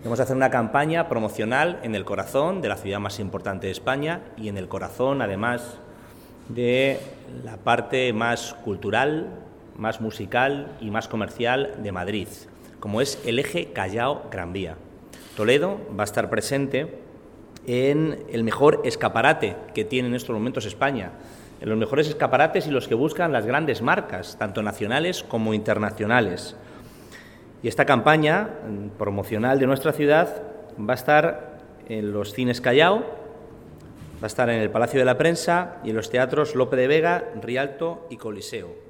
Vamos a hacer una campaña promocional en el corazón de la ciudad más importante de España y en el corazón, además, de la parte más cultural, más musical y más comercial de Madrid, como es el eje Callao-Gran Vía. Toledo va a estar presente en el mejor escaparate que tiene en estos momentos España, en los mejores escaparates y los que buscan las grandes marcas, tanto nacionales como internacionales. Y esta campaña promocional de nuestra ciudad va a estar en los cines Callao, va a estar en el Palacio de la Prensa y en los teatros Lope de Vega, Rialto y Coliseo.